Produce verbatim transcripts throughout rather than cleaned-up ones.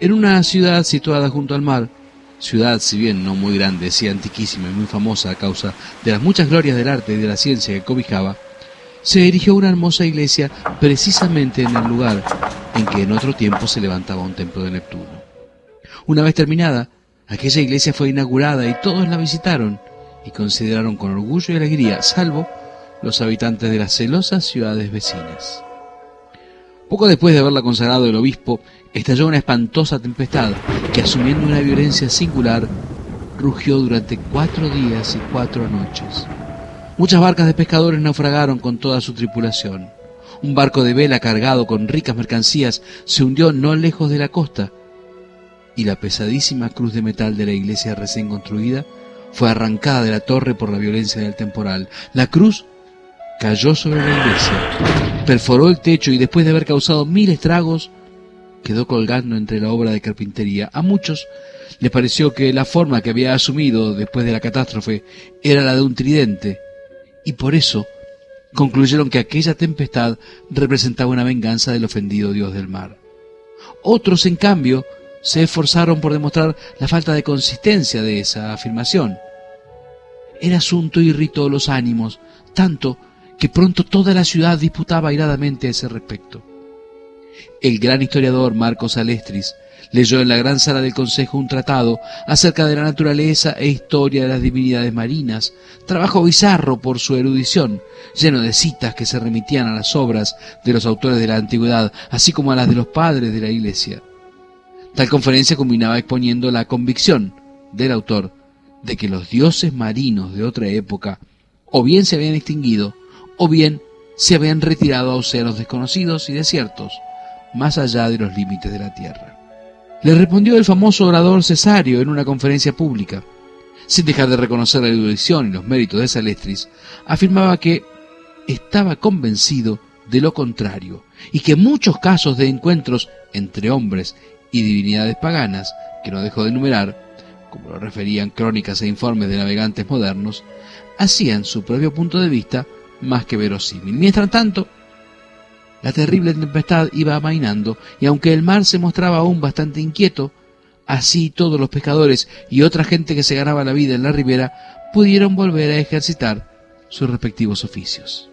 En una ciudad situada junto al mar, ciudad si bien no muy grande, sí antiquísima y muy famosa a causa de las muchas glorias del arte y de la ciencia que cobijaba, se erigió una hermosa iglesia precisamente en el lugar en que en otro tiempo se levantaba un templo de Neptuno. Una vez terminada, aquella iglesia fue inaugurada y todos la visitaron y consideraron con orgullo y alegría, salvo los habitantes de las celosas ciudades vecinas. Poco después de haberla consagrado el obispo, estalló una espantosa tempestad que, asumiendo una violencia singular, rugió durante cuatro días y cuatro noches. Muchas barcas de pescadores naufragaron con toda su tripulación. Un barco de vela cargado con ricas mercancías se hundió no lejos de la costa, y la pesadísima cruz de metal de la iglesia recién construida fue arrancada de la torre por la violencia del temporal. La cruz cayó sobre la iglesia, perforó el techo y después de haber causado mil estragos, quedó colgando entre la obra de carpintería. A muchos les pareció que la forma que había asumido después de la catástrofe era la de un tridente, y por eso concluyeron que aquella tempestad representaba una venganza del ofendido dios del mar. Otros, en cambio, se esforzaron por demostrar la falta de consistencia de esa afirmación. El asunto irritó los ánimos, tanto que pronto toda la ciudad disputaba airadamente a ese respecto. El gran historiador Marco Salestris leyó en la gran sala del consejo un tratado acerca de la naturaleza e historia de las divinidades marinas, trabajo bizarro por su erudición, lleno de citas que se remitían a las obras de los autores de la antigüedad, así como a las de los padres de la Iglesia. Tal conferencia combinaba exponiendo la convicción del autor de que los dioses marinos de otra época o bien se habían extinguido, o bien se habían retirado a océanos desconocidos y desiertos, más allá de los límites de la tierra. Le respondió el famoso orador Cesario en una conferencia pública. Sin dejar de reconocer la erudición y los méritos de Salestris, afirmaba que estaba convencido de lo contrario, y que muchos casos de encuentros entre hombres y divinidades paganas, que no dejó de enumerar, como lo referían crónicas e informes de navegantes modernos, hacían su propio punto de vista más que verosímil. Mientras tanto, la terrible tempestad iba amainando, y aunque el mar se mostraba aún bastante inquieto, así todos los pescadores y otra gente que se ganaba la vida en la ribera pudieron volver a ejercitar sus respectivos oficios.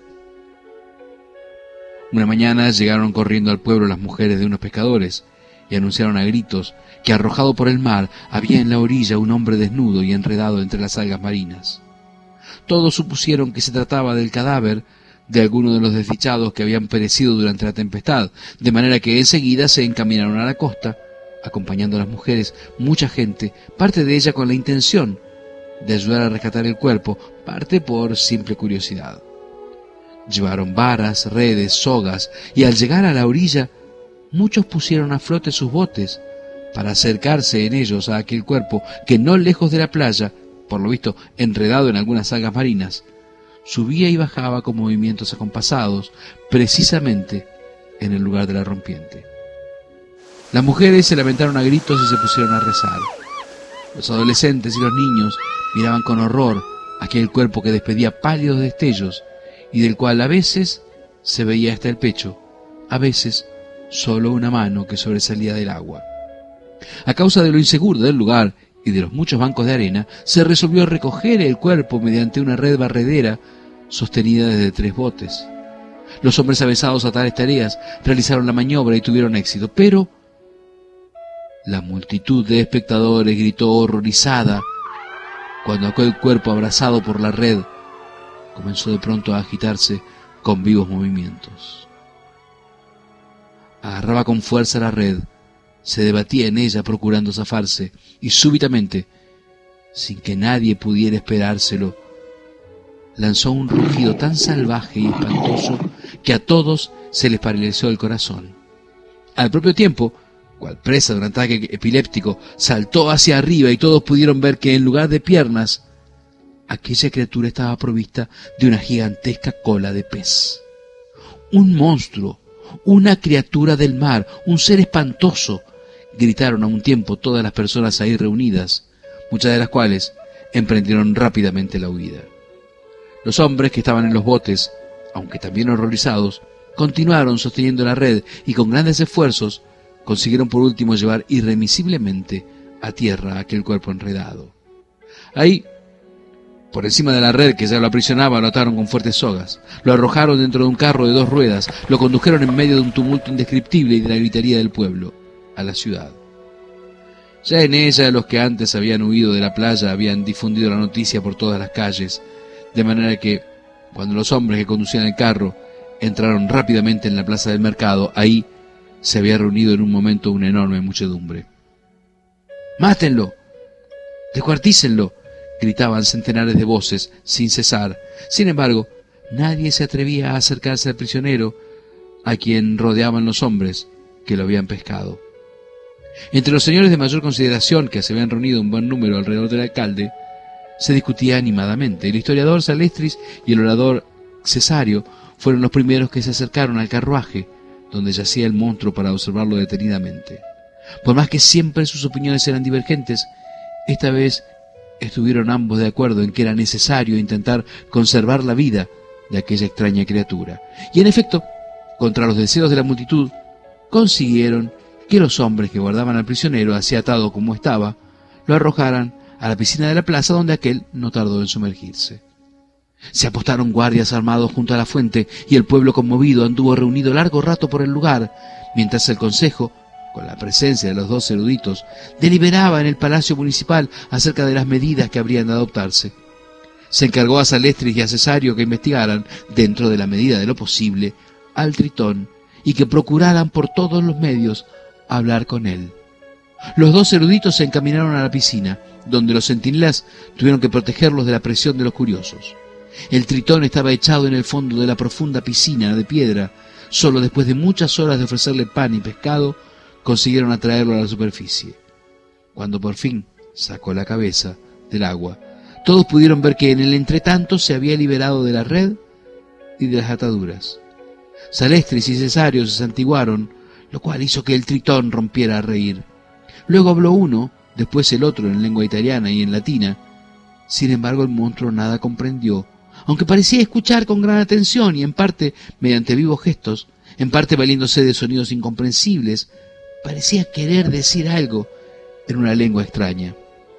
Una mañana llegaron corriendo al pueblo las mujeres de unos pescadores y anunciaron a gritos que, arrojado por el mar, había en la orilla un hombre desnudo y enredado entre las algas marinas. Todos supusieron que se trataba del cadáver de alguno de los desdichados que habían perecido durante la tempestad, de manera que enseguida se encaminaron a la costa, acompañando a las mujeres, mucha gente, parte de ella con la intención de ayudar a rescatar el cuerpo, parte por simple curiosidad. Llevaron varas, redes, sogas, y al llegar a la orilla, muchos pusieron a flote sus botes para acercarse en ellos a aquel cuerpo que, no lejos de la playa, por lo visto enredado en algunas algas marinas, subía y bajaba con movimientos acompasados, precisamente en el lugar de la rompiente. Las mujeres se lamentaron a gritos y se pusieron a rezar. Los adolescentes y los niños miraban con horror aquel cuerpo que despedía pálidos destellos y del cual a veces se veía hasta el pecho, a veces solo una mano que sobresalía del agua. A causa de lo inseguro del lugar y de los muchos bancos de arena, se resolvió recoger el cuerpo mediante una red barredera sostenida desde tres botes. Los hombres avesados a tales tareas realizaron la maniobra y tuvieron éxito, pero la multitud de espectadores gritó horrorizada cuando aquel cuerpo abrazado por la red comenzó de pronto a agitarse con vivos movimientos. Agarraba con fuerza la red, se debatía en ella procurando zafarse, y súbitamente, sin que nadie pudiera esperárselo, lanzó un rugido tan salvaje y espantoso que a todos se les paralizó el corazón. Al propio tiempo, cual presa de un ataque epiléptico, saltó hacia arriba y todos pudieron ver que en lugar de piernas, aquella criatura estaba provista de una gigantesca cola de pez. Un monstruo, una criatura del mar, un ser espantoso, gritaron a un tiempo todas las personas ahí reunidas, muchas de las cuales emprendieron rápidamente la huida. Los hombres que estaban en los botes, aunque también horrorizados, continuaron sosteniendo la red y con grandes esfuerzos consiguieron por último llevar irremisiblemente a tierra aquel cuerpo enredado. Ahí, por encima de la red que ya lo aprisionaba, lo ataron con fuertes sogas, lo arrojaron dentro de un carro de dos ruedas, lo condujeron en medio de un tumulto indescriptible y de la gritería del pueblo, a la ciudad. Ya en ella los que antes habían huido de la playa habían difundido la noticia por todas las calles, de manera que, cuando los hombres que conducían el carro entraron rápidamente en la plaza del mercado, ahí se había reunido en un momento una enorme muchedumbre. ¡Mátenlo! ¡Descuartícenlo!, gritaban centenares de voces sin cesar. Sin embargo, nadie se atrevía a acercarse al prisionero, a quien rodeaban los hombres que lo habían pescado. Entre los señores de mayor consideración, que se habían reunido un buen número alrededor del alcalde, se discutía animadamente. El historiador Salestris y el orador Cesario fueron los primeros que se acercaron al carruaje donde yacía el monstruo para observarlo detenidamente. Por más que siempre sus opiniones eran divergentes, esta vez estuvieron ambos de acuerdo en que era necesario intentar conservar la vida de aquella extraña criatura. Y en efecto, contra los deseos de la multitud, consiguieron que los hombres que guardaban al prisionero, así atado como estaba, lo arrojaran a la piscina de la plaza, donde aquel no tardó en sumergirse. Se apostaron guardias armados junto a la fuente, y el pueblo conmovido anduvo reunido largo rato por el lugar, mientras el consejo, con la presencia de los dos eruditos, deliberaba en el palacio municipal acerca de las medidas que habrían de adoptarse. Se encargó a Salestris y a Cesario que investigaran, dentro de la medida de lo posible, al Tritón, y que procuraran por todos los medios hablar con él. Los dos eruditos se encaminaron a la piscina, donde los centinelas tuvieron que protegerlos de la presión de los curiosos. El Tritón estaba echado en el fondo de la profunda piscina de piedra. Solo después de muchas horas de ofrecerle pan y pescado, consiguieron atraerlo a la superficie. Cuando por fin sacó la cabeza del agua, todos pudieron ver que en el entretanto se había liberado de la red y de las ataduras. Salestris y Cesario se santiguaron, lo cual hizo que el Tritón rompiera a reír. Luego habló uno, después el otro en lengua italiana y en latina. Sin embargo, el monstruo nada comprendió, aunque parecía escuchar con gran atención y en parte mediante vivos gestos, en parte valiéndose de sonidos incomprensibles, parecía querer decir algo en una lengua extraña.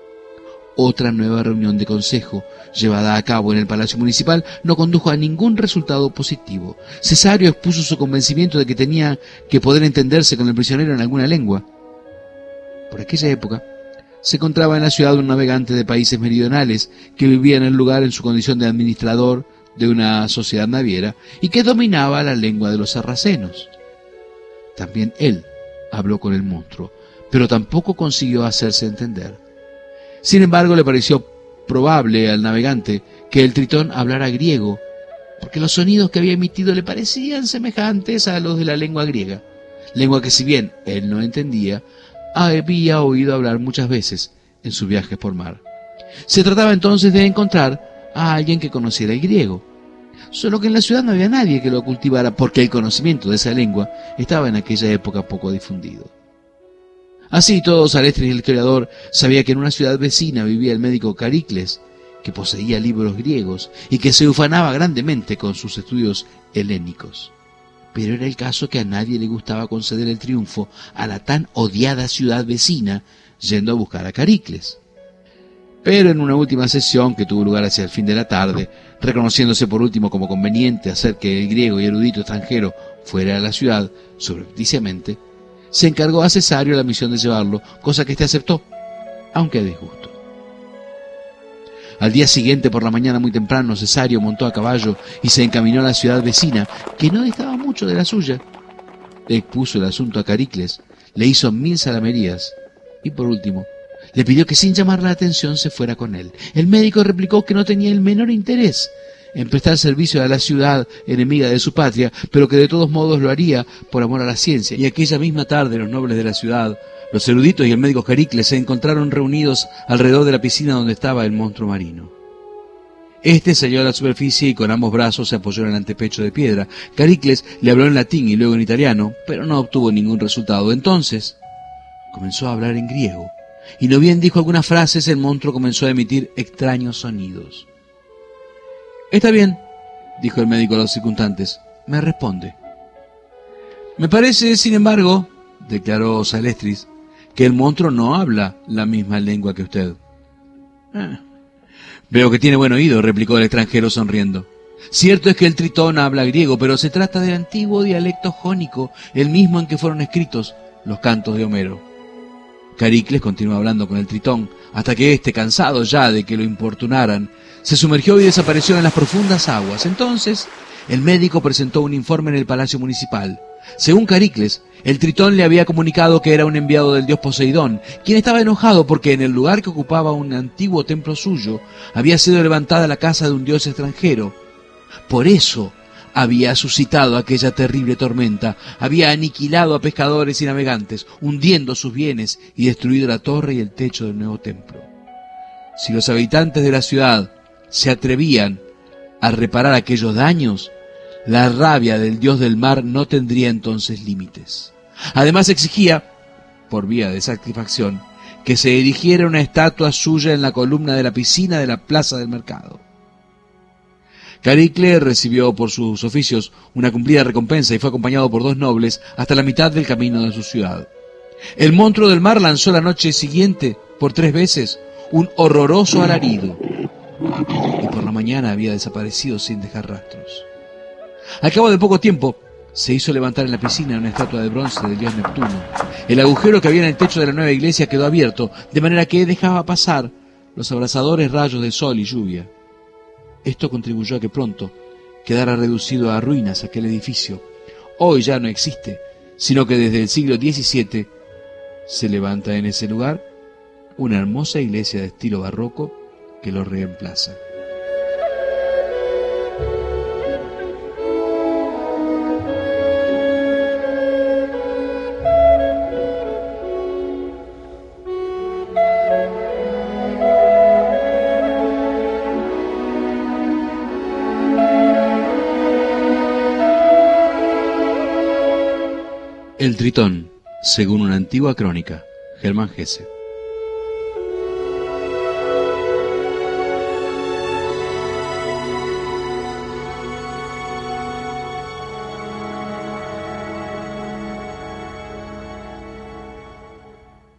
Otra nueva reunión de consejo, llevada a cabo en el Palacio Municipal, no condujo a ningún resultado positivo. Cesario expuso su convencimiento de que tenía que poder entenderse con el prisionero en alguna lengua. Por aquella época, se encontraba en la ciudad un navegante de países meridionales que vivía en el lugar en su condición de administrador de una sociedad naviera y que dominaba la lengua de los sarracenos. También él habló con el monstruo, pero tampoco consiguió hacerse entender. Sin embargo, le pareció probable al navegante que el Tritón hablara griego, porque los sonidos que había emitido le parecían semejantes a los de la lengua griega, lengua que, si bien él no entendía, había oído hablar muchas veces en sus viajes por mar. Se trataba entonces de encontrar a alguien que conociera el griego, solo que en la ciudad no había nadie que lo cultivara, porque el conocimiento de esa lengua estaba en aquella época poco difundido. Así todo, Salestris, el historiador, sabía que en una ciudad vecina vivía el médico Caricles, que poseía libros griegos y que se ufanaba grandemente con sus estudios helénicos. Pero era el caso que a nadie le gustaba conceder el triunfo a la tan odiada ciudad vecina, yendo a buscar a Caricles. Pero en una última sesión que tuvo lugar hacia el fin de la tarde, reconociéndose por último como conveniente hacer que el griego y erudito extranjero fuera a la ciudad, subrepticiamente, se encargó a Cesario la misión de llevarlo, cosa que éste aceptó, aunque a disgusto. Al día siguiente, por la mañana muy temprano, Cesario montó a caballo y se encaminó a la ciudad vecina, que no distaba mucho de la suya. Le expuso el asunto a Caricles, le hizo mil salamerías y, por último, le pidió que sin llamar la atención se fuera con él. El médico replicó que no tenía el menor interés en prestar servicio a la ciudad enemiga de su patria, pero que de todos modos lo haría por amor a la ciencia. Y aquella misma tarde los nobles de la ciudad, los eruditos y el médico Caricles, se encontraron reunidos alrededor de la piscina donde estaba el monstruo marino. Este salió a la superficie y con ambos brazos se apoyó en el antepecho de piedra. Caricles le habló en latín y luego en italiano, pero no obtuvo ningún resultado. Entonces comenzó a hablar en griego, y no bien dijo algunas frases, el monstruo comenzó a emitir extraños sonidos. «Está bien», dijo el médico a los circunstantes, «me responde». «Me parece, sin embargo», declaró Salestris, que el monstruo no habla la misma lengua que usted. Ah, veo que tiene buen oído, replicó el extranjero sonriendo. Cierto es que el tritón habla griego, pero se trata del antiguo dialecto jónico, el mismo en que fueron escritos los cantos de Homero. Caricles continuó hablando con el tritón, hasta que éste, cansado ya de que lo importunaran, se sumergió y desapareció en las profundas aguas. Entonces, el médico presentó un informe en el palacio municipal. Según Caricles, el tritón le había comunicado que era un enviado del dios Poseidón, quien estaba enojado porque en el lugar que ocupaba un antiguo templo suyo había sido levantada la casa de un dios extranjero. Por eso había suscitado aquella terrible tormenta, había aniquilado a pescadores y navegantes, hundiendo sus bienes y destruido la torre y el techo del nuevo templo. Si los habitantes de la ciudad se atrevían a reparar aquellos daños, la rabia del dios del mar no tendría entonces límites. Además exigía, por vía de satisfacción, que se erigiera una estatua suya en la columna de la piscina de la plaza del mercado. Caricles recibió por sus oficios una cumplida recompensa y fue acompañado por dos nobles hasta la mitad del camino de su ciudad. El monstruo del mar lanzó la noche siguiente, por tres veces, un horroroso alarido, y por la mañana había desaparecido sin dejar rastros. Al cabo de poco tiempo, se hizo levantar en la piscina una estatua de bronce del dios Neptuno. El agujero que había en el techo de la nueva iglesia quedó abierto, de manera que dejaba pasar los abrasadores rayos de sol y lluvia. Esto contribuyó a que pronto quedara reducido a ruinas aquel edificio. Hoy ya no existe, sino que desde el siglo diecisiete se levanta en ese lugar una hermosa iglesia de estilo barroco que lo reemplaza. El Tritón, según una antigua crónica, Germán Hesse.